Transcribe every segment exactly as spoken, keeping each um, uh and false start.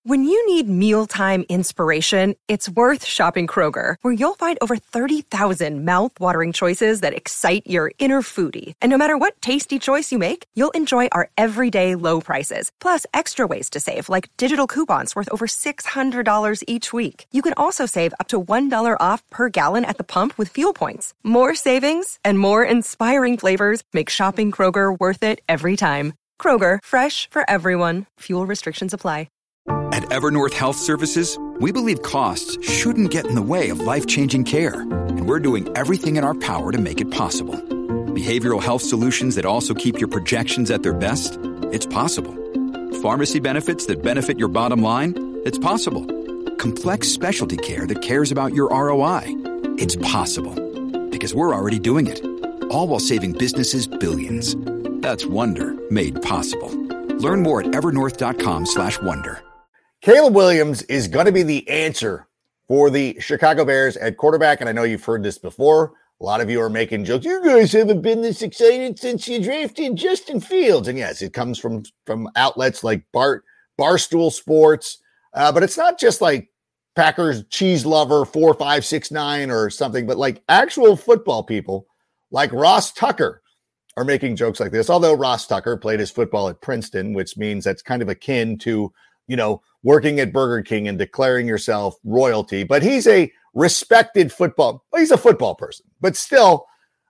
When you need mealtime inspiration, it's worth shopping Kroger, where you'll find over thirty thousand mouth-watering choices that excite your inner foodie. And no matter what tasty choice you make, you'll enjoy our everyday low prices, plus extra ways to save, like digital coupons worth over six hundred dollars each week. You can also save up to one dollar off per gallon at the pump with fuel points. More savings and more inspiring flavors make shopping Kroger worth it every time. Kroger, fresh for everyone. Fuel restrictions apply. At Evernorth Health Services, we believe costs shouldn't get in the way of life-changing care, and we're doing everything in our power to make it possible. Behavioral health solutions that also keep your projections at their best? It's possible. Pharmacy benefits that benefit your bottom line? It's possible. Complex specialty care that cares about your R O I? It's possible. Because we're already doing it. All while saving businesses billions. That's Wonder made possible. Learn more at evernorth.com slash wonder. Caleb Williams is going to be the answer for the Chicago Bears at quarterback. And I know you've heard this before. A lot of you are making jokes. You guys haven't been this excited since you drafted Justin Fields. And yes, it comes from, from outlets like Bart, Barstool Sports. Uh, but it's not just like Packers cheese lover four, five, six, nine or something, but like actual football people like Ross Tucker are making jokes like this. Although Ross Tucker played his football at Princeton, which means that's kind of akin to, you know, working at Burger King and declaring yourself royalty. But he's a respected football. Well, he's a football person. But still,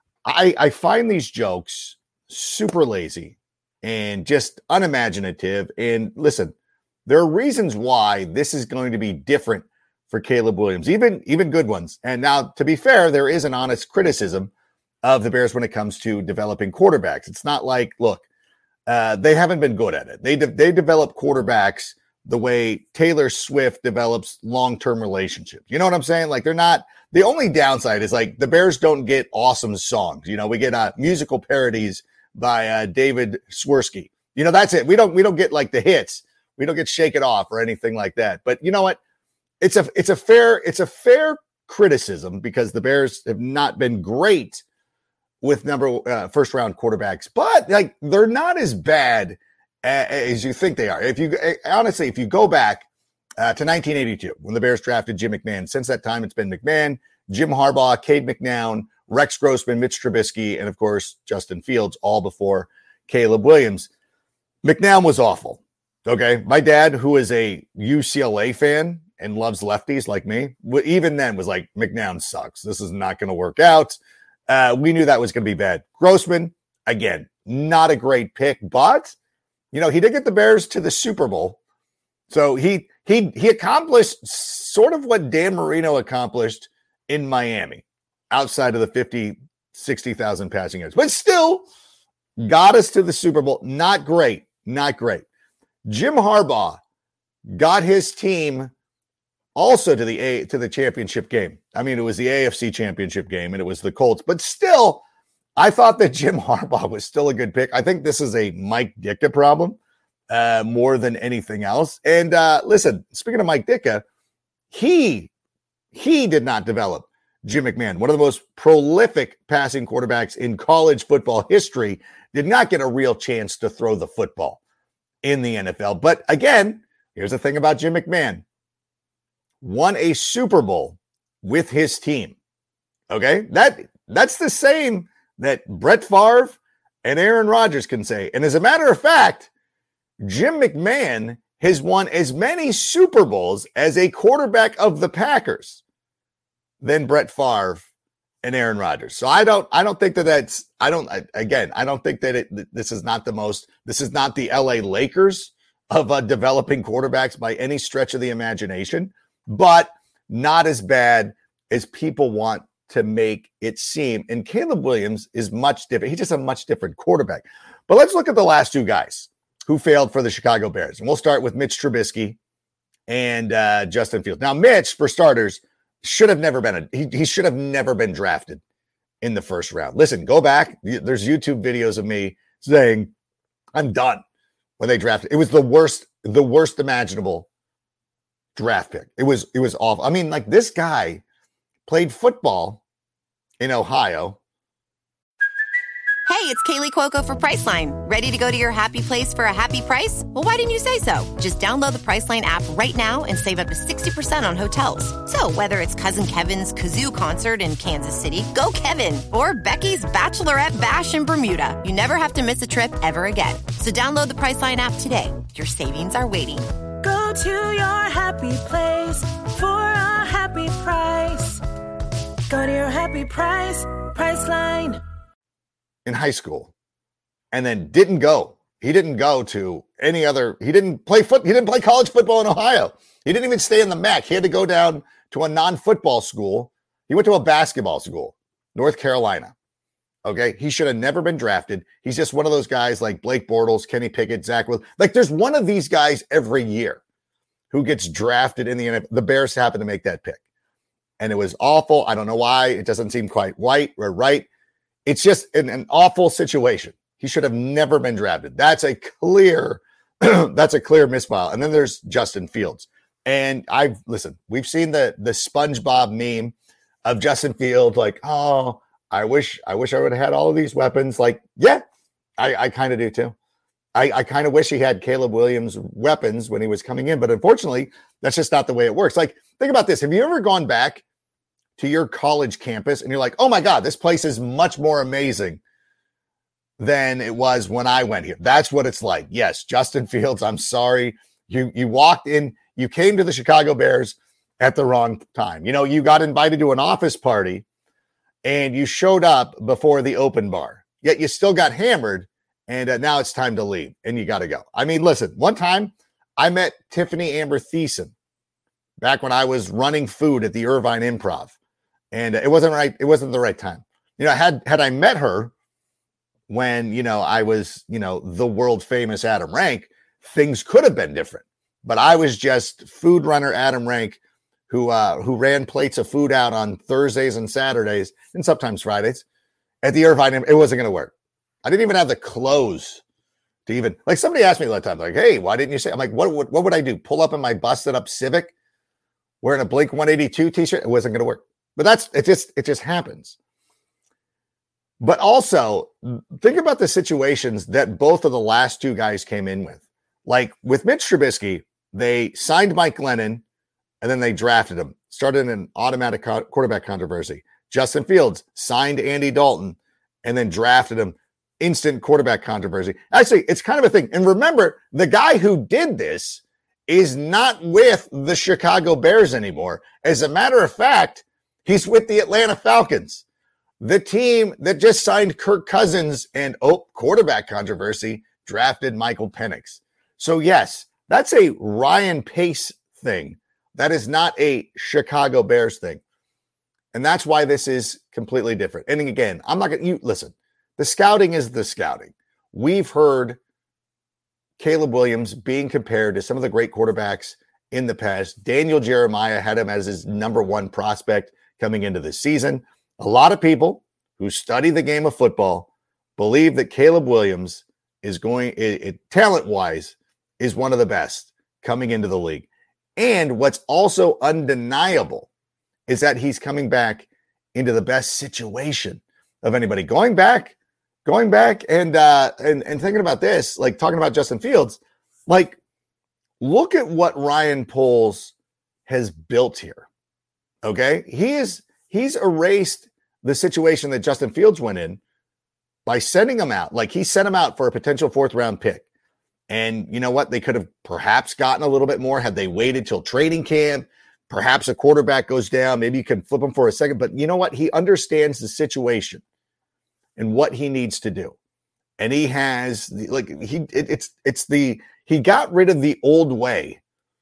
I, I find these jokes super lazy and just unimaginative. And listen, there are reasons why this is going to be different for Caleb Williams, even, even good ones. And now, to be fair, there is an honest criticism of the Bears when it comes to developing quarterbacks. It's not like, look, uh, they haven't been good at it. They de- they develop quarterbacks the way Taylor Swift develops long-term relationships. You know what I'm saying? Like they're not, the only downside is like the Bears don't get awesome songs. You know, we get uh, musical parodies by uh, David Swirsky. You know, that's it. We don't, we don't get like the hits. We don't get Shake It Off or anything like that. But you know what? It's a, it's a fair, it's a fair criticism because the Bears have not been great with number uh, first round quarterbacks, but like they're not as bad as you think they are. If you honestly, if you go back uh, to nineteen eighty-two, when the Bears drafted Jim McMahon, since that time, it's been McMahon, Jim Harbaugh, Cade McNown, Rex Grossman, Mitch Trubisky, and of course, Justin Fields, all before Caleb Williams. McNown was awful. Okay. My dad, who is a U C L A fan and loves lefties like me, even then was like, McNown sucks. This is not going to work out. Uh, we knew that was going to be bad. Grossman, again, not a great pick, but you know, he did get the Bears to the Super Bowl. So he he he accomplished sort of what Dan Marino accomplished in Miami, outside of the fifty, sixty thousand passing yards. But still got us to the Super Bowl. Not great. Not great. Jim Harbaugh got his team also to the A to the championship game. I mean, it was the A F C championship game and it was the Colts, but still, I thought that Jim Harbaugh was still a good pick. I think this is a Mike Ditka problem uh, more than anything else. And uh, listen, speaking of Mike Ditka, he, he did not develop Jim McMahon, one of the most prolific passing quarterbacks in college football history, did not get a real chance to throw the football in the N F L. But again, here's the thing about Jim McMahon. Won a Super Bowl with his team. Okay? That that's the same that Brett Favre and Aaron Rodgers can say. And as a matter of fact, Jim McMahon has won as many Super Bowls as a quarterback of the Packers than Brett Favre and Aaron Rodgers. So I don't, I don't think that that's, I don't, again, I don't think that it, this is not the most, this is not the L A Lakers of uh, developing quarterbacks by any stretch of the imagination, but not as bad as people want to make it seem. And Caleb Williams is much different. He's just a much different quarterback. But let's look at the last two guys who failed for the Chicago Bears. And we'll start with Mitch Trubisky and uh, Justin Fields. Now, Mitch, for starters, should have never been, a, he, he should have never been drafted in the first round. Listen, go back. There's YouTube videos of me saying, I'm done when they drafted. It was the worst, the worst imaginable draft pick. It was, it was awful. I mean, like this guy played football in Ohio. Hey, it's Kaylee Cuoco for Priceline. Ready to go to your happy place for a happy price? Well, why didn't you say so? Just download the Priceline app right now and save up to sixty percent on hotels. So whether it's Cousin Kevin's Kazoo Concert in Kansas City, go Kevin, or Becky's Bachelorette Bash in Bermuda, you never have to miss a trip ever again. So download the Priceline app today. Your savings are waiting. Go to your happy place for a happy price. Go to your happy price, Priceline. In high school, and then didn't go. He didn't go to any other. He didn't play foot. He didn't play college football in Ohio. He didn't even stay in the M A C. He had to go down to a non-football school. He went to a basketball school, North Carolina. Okay, he should have never been drafted. He's just one of those guys like Blake Bortles, Kenny Pickett, Zach Wilson. Like there's one of these guys every year who gets drafted in the N F L. The Bears happen to make that pick, and it was awful. I don't know why. It doesn't seem quite white or right. It's just an, an awful situation. He should have never been drafted. That's a clear, that's a clear misfile. And then there's Justin Fields. And I've listen, we've seen the the SpongeBob meme of Justin Fields, like, oh, I wish, I wish I would have had all of these weapons. Like, yeah, I, I kind of do too. I, I kind of wish he had Caleb Williams weapons when he was coming in, but unfortunately, that's just not the way it works. Like, think about this. Have you ever gone back to your college campus and you're like, oh my God, this place is much more amazing than it was when I went here? That's what it's like. Yes, Justin Fields, I'm sorry. You you walked in, you came to the Chicago Bears at the wrong time. You know, you got invited to an office party and you showed up before the open bar, yet you still got hammered and uh, now it's time to leave and you got to go. I mean, listen, one time I met Tiffany Amber Thiessen back when I was running food at the Irvine Improv. And it wasn't right. It wasn't the right time. You know, had, had I met her when, you know, I was, you know, the world famous Adam Rank, things could have been different, but I was just food runner Adam Rank who, uh, who ran plates of food out on Thursdays and Saturdays and sometimes Fridays at the Irvine. It wasn't going to work. I didn't even have the clothes to even, like, somebody asked me that time, like, hey, why didn't you say? I'm like, what, what, what would I do? Pull up in my busted up Civic wearing a Blink one eighty-two t-shirt? It wasn't going to work. But that's, it just, it just happens. But also think about the situations that both of the last two guys came in with. Like with Mitch Trubisky, they signed Mike Glennon and then they drafted him, started an automatic co- quarterback controversy. Justin Fields signed Andy Dalton and then drafted him, instant quarterback controversy. Actually, it's kind of a thing. And remember, the guy who did this is not with the Chicago Bears anymore. As a matter of fact, he's with the Atlanta Falcons, the team that just signed Kirk Cousins and, oh, quarterback controversy, drafted Michael Penix. So, yes, that's a Ryan Pace thing. That is not a Chicago Bears thing. And that's why this is completely different. And again, I'm not going to, you listen, the scouting is the scouting. We've heard Caleb Williams being compared to some of the great quarterbacks in the past. Daniel Jeremiah had him as his number one prospect coming into this season. A lot of people who study the game of football believe that Caleb Williams is going, it, it, talent-wise, is one of the best coming into the league. And what's also undeniable is that he's coming back into the best situation of anybody. Going back, going back and uh, and and thinking about this, like talking about Justin Fields, like look at what Ryan Poles has built here. Okay, he is he's erased the situation that Justin Fields went in by sending him out. Like he sent him out for a potential fourth round pick. And you know what? They could have perhaps gotten a little bit more had they waited till training camp. Perhaps a quarterback goes down. Maybe you can flip him for a second. But you know what? He understands the situation and what he needs to do. And he has the, like he it, it's it's the he got rid of the old way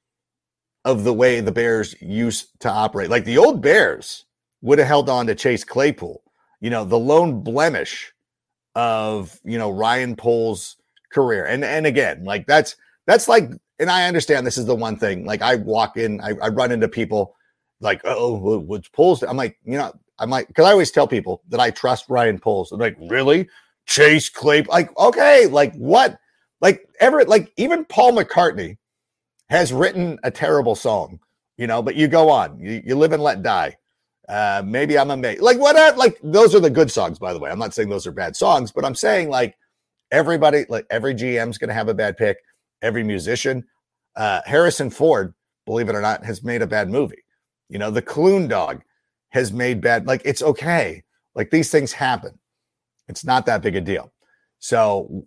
of the way the Bears used to operate. Like the old Bears would have held on to Chase Claypool, you know, the lone blemish of, you know, Ryan Poles' career. And and again, like that's that's like, and I understand this is the one thing. Like I walk in, I, I run into people like, oh, what's Poles? I'm like, you know, I'm like, because I always tell people that I trust Ryan Poles. I'm like, really? Chase Claypool? Like, okay, like what? Like ever, like even Paul McCartney has written a terrible song, you know, but you go on, you, you live and let die. Uh, maybe I'm amazed. Like what? Like those are the good songs, by the way. I'm not saying those are bad songs, but I'm saying like everybody, like every G M's going to have a bad pick. Every musician, uh, Harrison Ford, believe it or not, has made a bad movie. You know, the Clune Dog has made bad. Like it's okay. Like these things happen. It's not that big a deal. So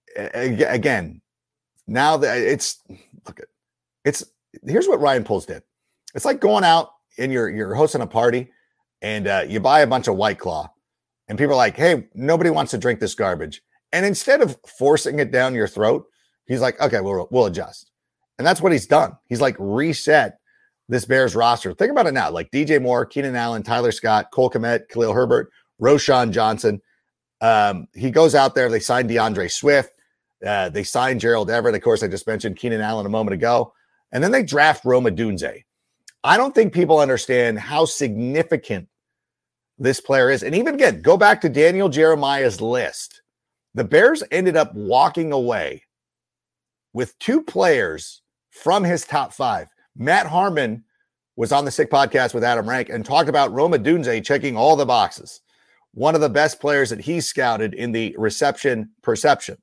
again, now that it's look at it's here's what Ryan Poles did. It's like going out and you're you're hosting a party and uh, you buy a bunch of White Claw and people are like, hey, nobody wants to drink this garbage. And instead of forcing it down your throat, he's like, okay, we'll we'll adjust. And that's what he's done. He's like reset this Bears roster. Think about it now. Like D J Moore, Keenan Allen, Tyler Scott, Cole Kmet, Khalil Herbert, Roschon Johnson. Um, he goes out there. They signed DeAndre Swift. Uh, they signed Gerald Everett. Of course, I just mentioned Keenan Allen a moment ago. And then they draft Rome Odunze. I don't think people understand how significant this player is. And even again, go back to Daniel Jeremiah's list. The Bears ended up walking away with two players from his top five. Matt Harmon was on the Sick Podcast with Adam Rank and talked about Rome Odunze checking all the boxes. One of the best players that he scouted in the reception perception.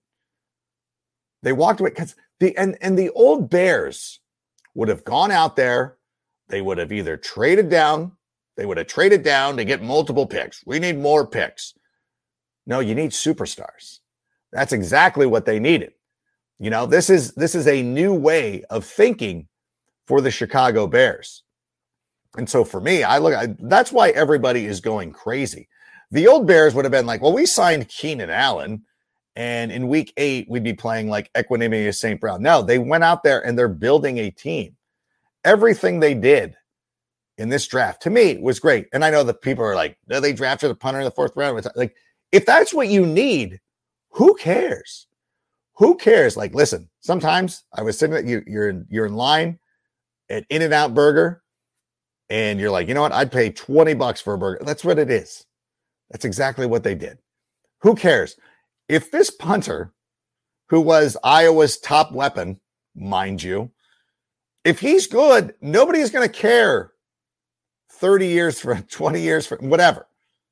They walked away because the and, and the old Bears would have gone out there. They would have either traded down, they would have traded down to get multiple picks. We need more picks. No, you need superstars. That's exactly what they needed. You know, this is this is a new way of thinking for the Chicago Bears. And so for me, I look, I, that's why everybody is going crazy. The old Bears would have been like, well, we signed Keenan Allen, and in week eight, we'd be playing like Equanimeous Saint Brown. No, they went out there and they're building a team. Everything they did in this draft, to me, was great. And I know that people are like, no, they drafted a punter in the fourth round. It's like, if that's what you need, who cares? Who cares? Like, listen, sometimes I was sitting at you, you're in, you're in line at In-N-Out Burger, and you're like, you know what? I'd pay twenty bucks for a burger. That's what it is. That's exactly what they did. Who cares? If this punter, who was Iowa's top weapon, mind you, if he's good, nobody's going to care thirty years for twenty years for whatever.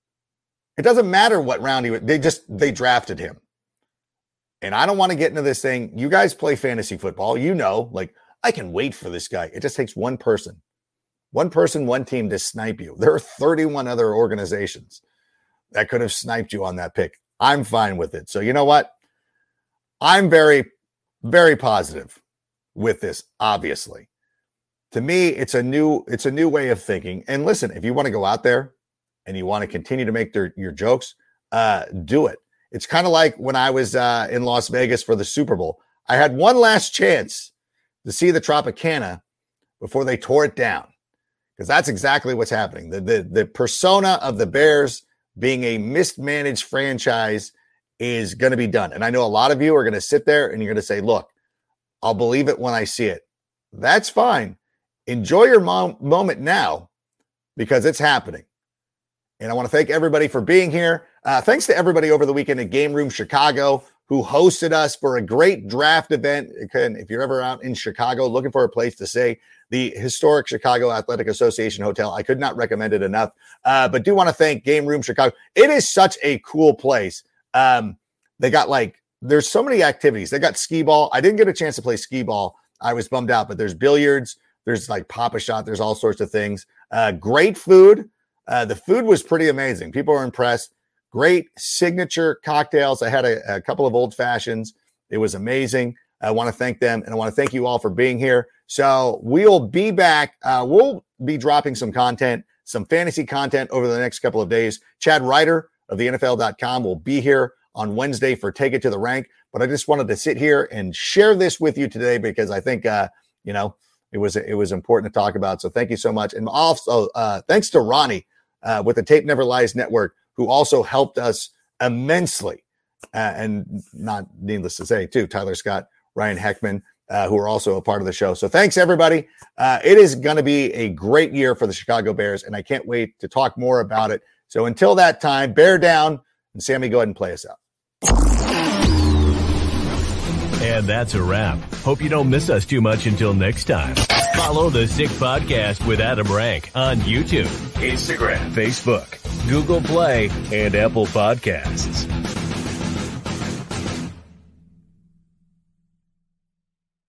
It doesn't matter what round he would. They just, they drafted him. And I don't want to get into this thing. You guys play fantasy football. You know, like, I can wait for this guy. It just takes one person, one person, one team to snipe you. There are thirty-one other organizations that could have sniped you on that pick. I'm fine with it. So you know what? I'm very, very positive with this, obviously. To me, it's a new, it's a new way of thinking. And listen, if you want to go out there and you want to continue to make their, your jokes, uh, do it. It's kind of like when I was uh, in Las Vegas for the Super Bowl. I had one last chance to see the Tropicana before they tore it down, because that's exactly what's happening. The, the, the persona of the Bears being a mismanaged franchise is going to be done. And I know a lot of you are going to sit there and you're going to say, look, I'll believe it when I see it. That's fine. Enjoy your mom- moment now, because it's happening. And I want to thank everybody for being here. Uh, thanks to everybody over the weekend at Game Room Chicago who hosted us for a great draft event. And if you're ever out in Chicago looking for a place to stay, the historic Chicago Athletic Association Hotel, I could not recommend it enough. Uh, but do want to thank Game Room Chicago. It is such a cool place. Um, they got like, there's so many activities. They got skee ball. I didn't get a chance to play skee ball. I was bummed out, but there's billiards. There's like Pop-A-Shot. There's all sorts of things. Uh, great food. Uh, the food was pretty amazing. People were impressed. Great signature cocktails. I had a, a couple of old fashions. It was amazing. I want to thank them, and I want to thank you all for being here. So we'll be back. Uh, we'll be dropping some content, some fantasy content over the next couple of days. Chad Ryder of the N F L dot com will be here on Wednesday for Take It to the Rank. But I just wanted to sit here and share this with you today because I think, uh, you know, it was it was important to talk about. So thank you so much. And also uh, thanks to Ronnie uh, with the Tape Never Lies Network, who also helped us immensely. Uh, and not needless to say, too, Tyler Scott, Ryan Heckman, uh, who are also a part of the show. So thanks, everybody. Uh, it is going to be a great year for the Chicago Bears, and I can't wait to talk more about it. So until that time, bear down. And Sammy, go ahead and play us out. And that's a wrap. Hope you don't miss us too much until next time. Follow The Sick Podcast with Adam Rank on YouTube, Instagram, Facebook, Google Play, and Apple Podcasts.